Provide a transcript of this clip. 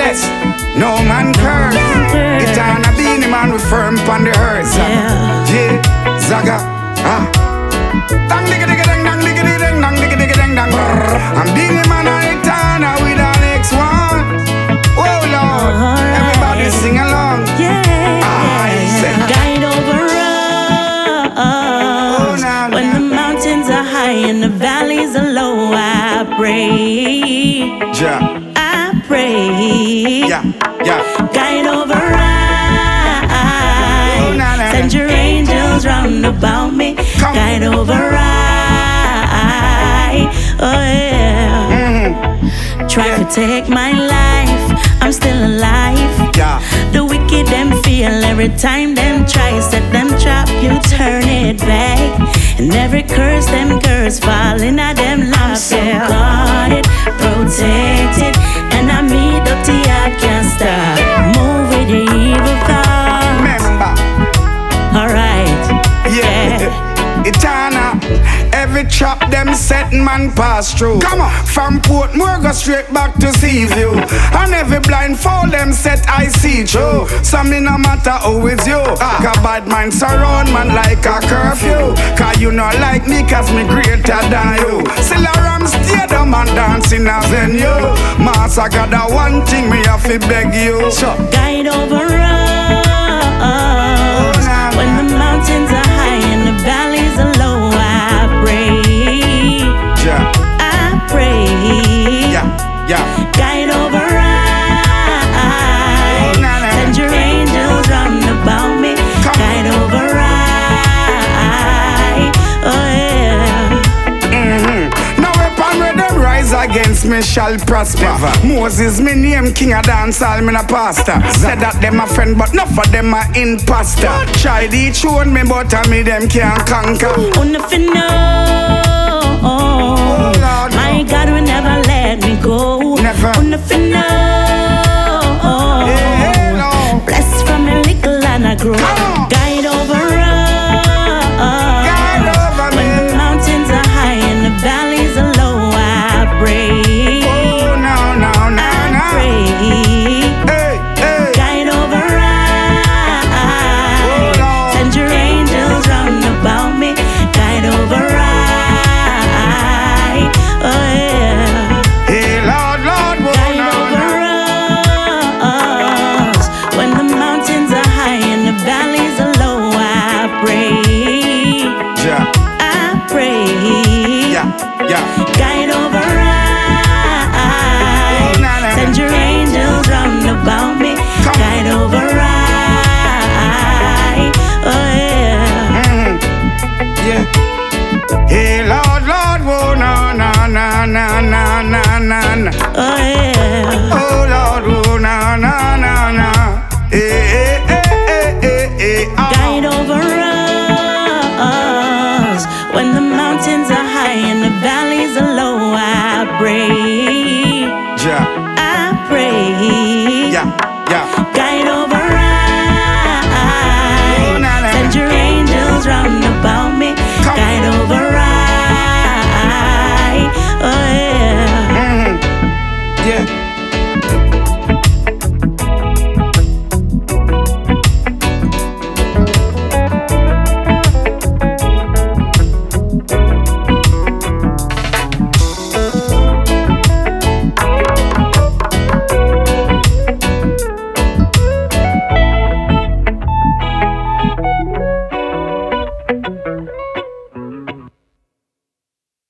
blessed, no man curse. It on a beanie man we firm upon the earth. Yeah, Zaga. Dang digga digga dang dang digga digga dang dang digga digga dang dang. I'm beanie man on it on with our next one. Oh Lord, everybody sing along. Guide over us when the mountains are high and the valleys are low. I pray. I pray. Guide over us. Send your angels round about me. Guide over I. Oh yeah. Try to take my life. I'm still alive. The wicked them feel every time them try. Set them trap, you turn it back. And every curse them curse falling at them lap. I'm so guarded, protected, and I meet up to I can't stop. Move with the evil thoughts. Remember. Alright. Etana. Every trap them set man pass through. Come on. From Portmore go straight back to Seaview. And every blindfold them set I see through. So me no matter who is you. Cause bad mind surround man like a curfew. Cause you not like me cause me greater than you. Still around stadium and dancing a venue. Master got that one thing me have to beg you. So guide over us when the mountains are high and the valleys are low. I pray. I pray. Guide over us. Send your angels round about me. Guide over us. Oh yeah. No weapon where them rise against me shall prosper. Moses me name king of dancehall, me na pastor. Said that them a friend but not for them a imposter. Child each one me but a me them can't conquer. Nothing know. My God will never let me go. Never. Nothing know. Blessed from a little and I grow. Guide over us. When the mountains are high and the valleys are low, I pray. I pray. Guide over us. Send your angels round about me. Guide over us. Oh yeah. Hey Lord, Lord, guide over us when the mountains are high and the valleys are low. I pray. I pray. Guide over us. Send your angels round about me. Guide over us. Oh yeah. Hey Lord, Lord, whoa, na na na na na na na. Oh yeah. Oh Lord, whoa, na na na na. Guide over us when the mountains are high and the valleys are low. I pray.